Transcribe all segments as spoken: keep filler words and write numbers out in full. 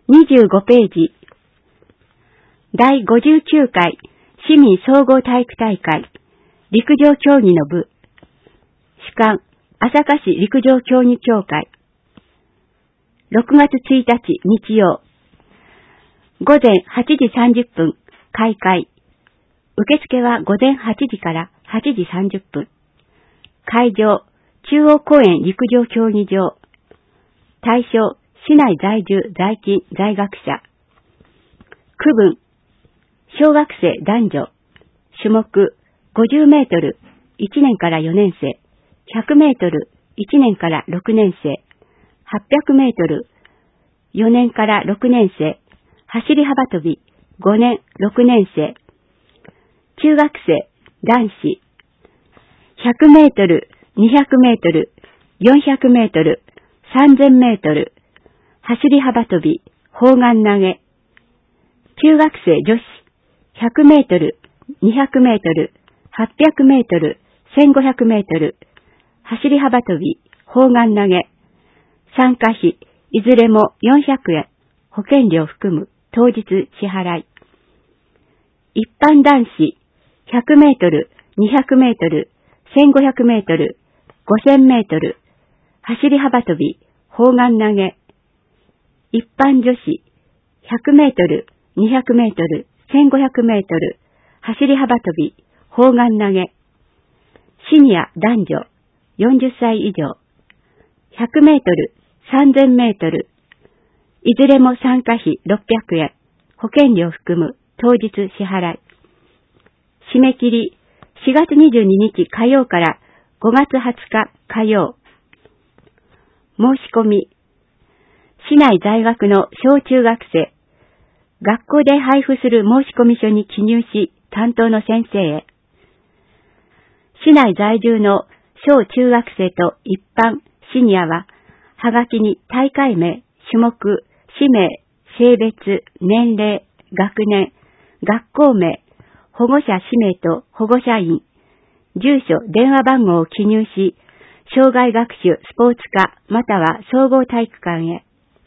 にじゅうごページ。だいごじゅうきゅうかい市民総合体育大会陸上競技の部。主管、朝霞市陸上競技協会。ろくがつついたち日曜。午前はちじさんじゅっぷん開会。受付は午前はちじからはちじさんじゅっぷん。会場、中央公園陸上競技場。対象、市内在住在勤在学者。区分、小学生男女。種目、ごじゅうメートル、いちねんからよねん生。ひゃくメートル、いちねんからろくねん生。はっぴゃくメートル、よねんからろくねん生。走り幅跳び、ごねん、ろくねん生。中学生、男子。ひゃくメートル、にひゃくメートル、よんひゃくメートル、さんぜんメートル。走り幅跳び、砲丸投げ。中学生女子、ひゃくメートル、にひゃくメートル、はっぴゃくメートル、せんごひゃくメートル。走り幅跳び、砲丸投げ。参加費、いずれもよんひゃくえん。保険料含む、当日支払い。一般男子、ひゃくメートル、にひゃくメートル、せんごひゃくメートル、ごせんメートル。走り幅跳び、砲丸投げ。一般女子、ひゃくメートル、にひゃくメートル、せんごひゃくメートル。走り幅跳び、砲丸投げ。シニア男女、よんじゅっさい以上。ひゃくメートル、さんぜんメートル。いずれも参加費ろっぴゃくえん。保険料含む、当日支払い。締め切り、しがつにじゅうににち火曜からごがつはつか火曜。申し込み。市内在学の小中学生。学校で配布する申込書に記入し、担当の先生へ。市内在住の小中学生と一般、シニアは、はがきに大会名、種目、氏名、性別、年齢、学年、学校名、保護者氏名と保護者員、住所、電話番号を記入し、障害学習スポーツ科または総合体育館へ。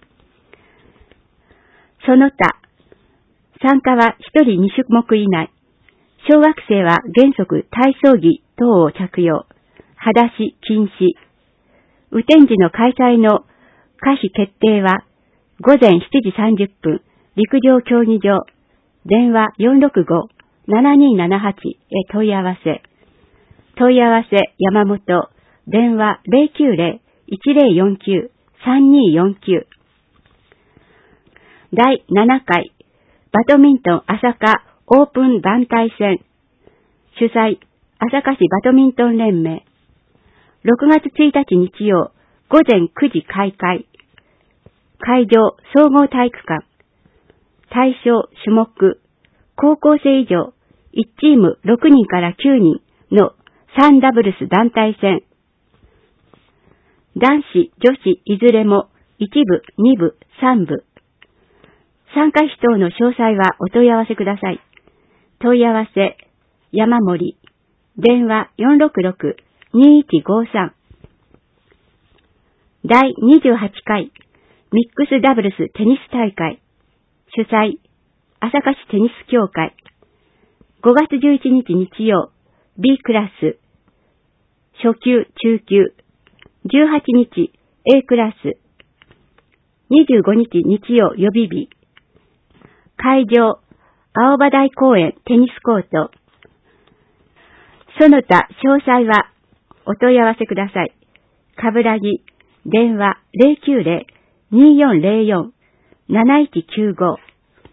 その他、参加はひとりにしゅもく以内。小学生は原則体操着等を着用。裸足禁止。雨天時の開催の可否決定は午前しちじさんじゅっぷん陸上競技場電話 よんろくご ななにーななはち へ問い合わせ。問い合わせ山本電話 ゼロきゅうゼロ いちゼロよんきゅう さんにーよんきゅう。だいななかいバドミントン朝霞オープン団体戦。主催、朝霞市バドミントン連盟。ろくがつついたち日曜、午前くじ開会。会場、総合体育館。対象、種目、高校生以上、いちチームろくにんからきゅうにんのさんダブルス団体戦。男子、女子いずれもいちぶ、にぶ、さんぶ。参加費等の詳細はお問い合わせください。問い合わせ、山森、電話 よんろくろく にいちごさん。だいにじゅうはちかいミックスダブルステニス大会。主催、朝霞市テニス協会。ごがつじゅういちにち日曜、B クラス。初級、中級。じゅうはちにち、A クラス。にじゅうごにち日曜予備日。会場、青葉台公園テニスコート。その他詳細はお問い合わせください。かぶらぎ、電話 ゼロきゅうゼロ にーよんゼロよん なないちきゅうご。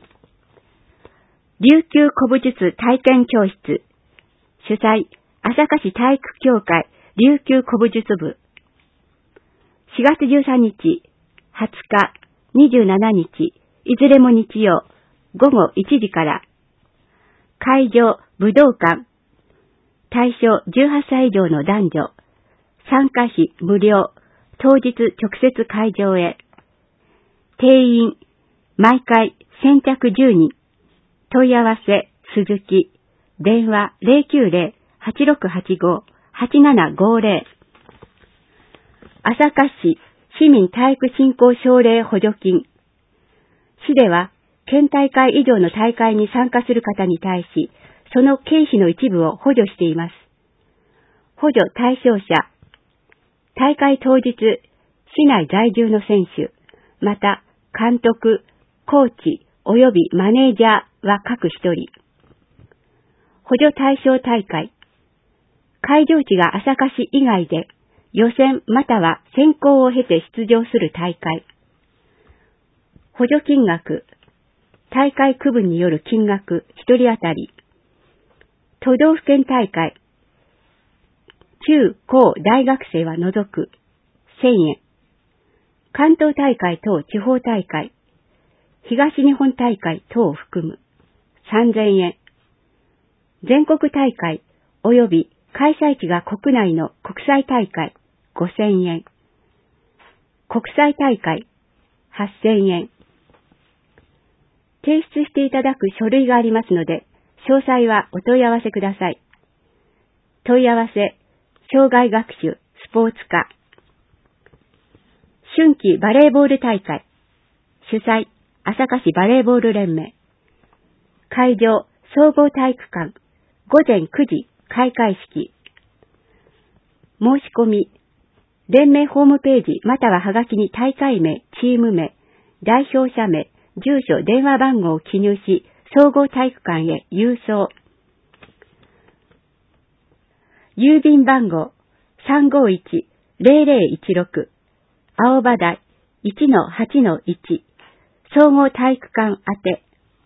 琉球古武術体験教室。主催、朝霞市体育協会琉球古武術部。しがつじゅうさんにち、はつか、にじゅうしちにち、いずれも日曜、ごごいちじから。会場、武道館。対象じゅうはっさい以上の男女。参加費無料。当日直接会場へ。定員、毎回先着じゅうにん。問い合わせ、鈴木。電話 ゼロきゅうゼロ はちろくはちご はちななごゼロ。朝霞市市民体育振興奨励補助金。 市では、県大会以上の大会に参加する方に対し、その経費の一部を補助しています。補助対象者、大会当日、市内在住の選手、また監督、コーチ及びマネージャーは各一人。補助対象大会、会場地が朝霞市以外で予選または選考を経て出場する大会。補助金額、大会区分による金額一人当たり。都道府県大会、中高大学生は除くせんえん。関東大会等地方大会、東日本大会等を含むさんぜんえん。全国大会及び開催地が国内の国際大会ごせんえん。国際大会はっせんえん。提出していただく書類がありますので、詳細はお問い合わせください。問い合わせ、障害学習、スポーツ科。春季バレーボール大会。主催、朝霞市バレーボール連盟。会場、総合体育館。午前くじ、開会式。申し込み、連盟ホームページまたははがきに大会名、チーム名、代表者名、住所、電話番号を記入し、総合体育館へ郵送。郵便番号 さんごいちゼロゼロいちろく 青葉台 いちのはちのいち 総合体育館宛て。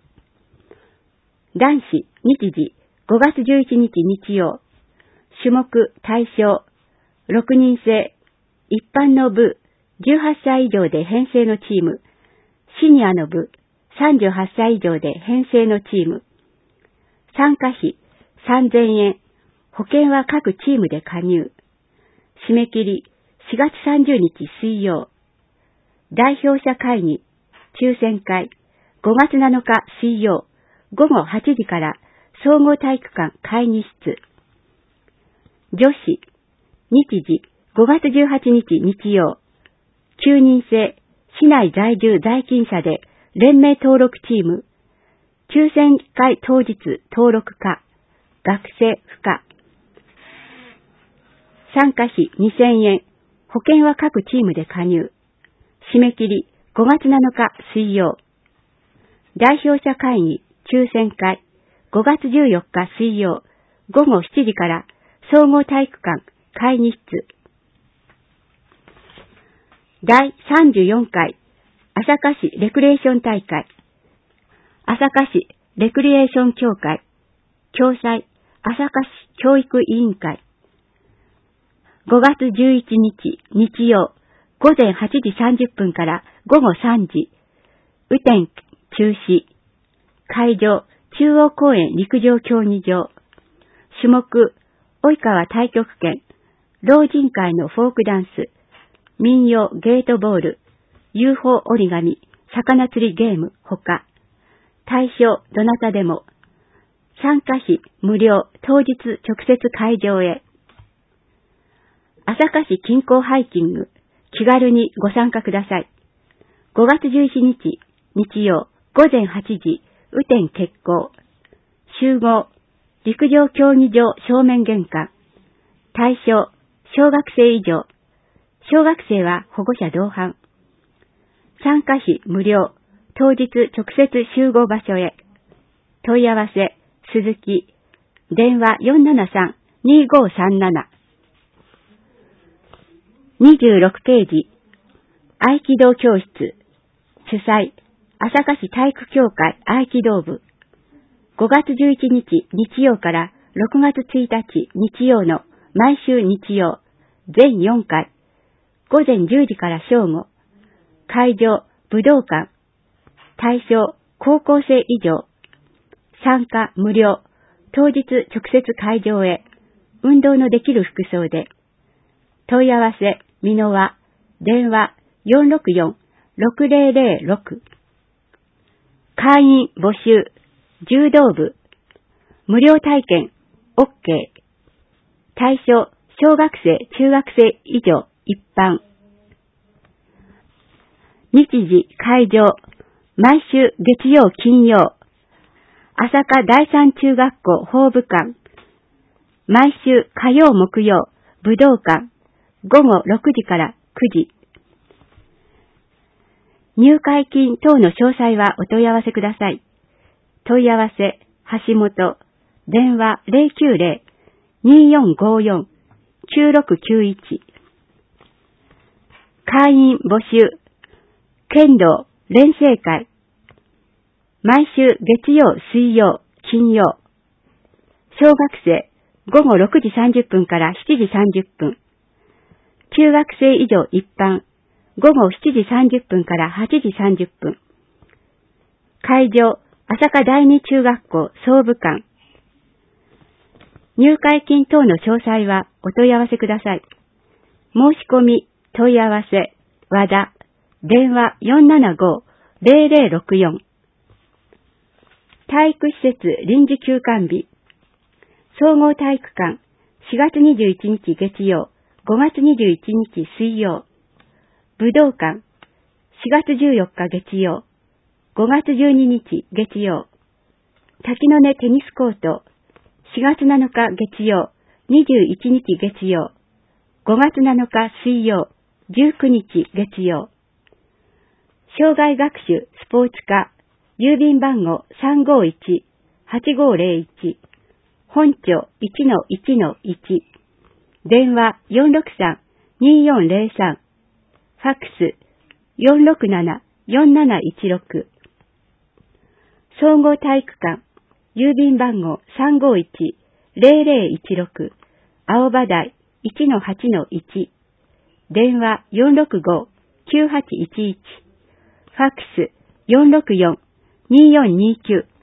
男子、日時ごがつじゅういちにち日曜。種目、対象、ろくにん制、一般の部、じゅうはっさい以上で編成のチーム、シニアの部、さんじゅうはっさい以上で編成のチーム。参加費さんぜんえん。保険は各チームで加入。締め切りしがつさんじゅうにち水曜。代表者会議、抽選会、ごがつなのか水曜、ごごはちじから総合体育館会議室。女子、日時ごがつじゅうはちにち日曜。きゅうにん制、市内在住在勤者で連盟登録チーム。抽選会当日登録課、学生不可。参加費にせんえん。保険は各チームで加入。締め切りごがつなのか水曜。代表者会議、抽選会、ごがつじゅうよっか水曜、ごごしちじから総合体育館会議室。だいさんじゅうよんかい朝霞市レクリエーション大会。朝霞市レクリエーション協会。共催、朝霞市教育委員会。ごがつじゅういちにち日曜、ごぜんはちじさんじゅっぷんからごごさんじ。雨天中止。会場、中央公園陸上競技場。種目、及川太極拳、老人会のフォークダンス、民謡ゲートボール、ユーフォー 折り紙、魚釣りゲーム、ほか。対象、どなたでも。参加費、無料、当日直接会場へ。朝霞市近郊ハイキング、気軽にご参加ください。ごがつじゅういちにち、日曜、ごぜんはちじ、雨天決行。集合、陸上競技場正面玄関。対象、小学生以上。小学生は保護者同伴。参加費無料、当日直接集合場所へ。問い合わせ、鈴木、電話 よんななさん にごさんなな。にじゅうろくページ、合気道教室、主催、朝霞市体育協会合気道部。ごがつじゅういちにち日曜からろくがつついたち日曜の毎週日曜、全よんかい、ごぜんじゅうじから正午。会場、武道館。対象、高校生以上。参加無料。当日直接会場へ。運動のできる服装で。問い合わせ、美濃和。電話、よんろくよん ろくぜろぜろろく。会員募集。柔道部。無料体験。OK。対象、小学生、中学生以上、一般。日時、会場、 毎週月曜金曜、朝霞第三中学校法部館、毎週火曜木曜、武道館、午後ろくじからくじ。入会金等の詳細はお問い合わせください。問い合わせ、橋本、電話 ゼロきゅうゼロ にーよんごよん きゅうろくきゅういち。会員募集、剣道練成会、毎週月曜、水曜、金曜。小学生、午後ろくじさんじゅっぷんからしちじさんじゅっぷん。中学生以上一般、午後しちじさんじゅっぷんからはちじさんじゅっぷん。会場、朝霞第二中学校総部館。入会金等の詳細はお問い合わせください。申し込み、問い合わせ、和田、電話 よんななご ゼロゼロろくよん。体育施設臨時休館日。総合体育館、しがつにじゅういちにち月曜、ごがつにじゅういちにち水曜。武道館、しがつじゅうよっか月曜、ごがつじゅうににち月曜。滝の根テニスコート、しがつなのか月曜、にじゅういちにち月曜、ごがつなのか水曜、じゅうくにち月曜。障害学習スポーツ科、郵便番号 さんごいち はちごゼロいち、本庁 いちのいちのいち、電話 よんろくさん にーよんゼロさん、ファックス よんろくなな よんなないちろく。総合体育館、郵便番号 さんごいち ゼロゼロいちろく、青葉台 いちのはちのいち、電話 よんろくご きゅうはちいちいち、ファックス よんろくよん にーよんにーきゅう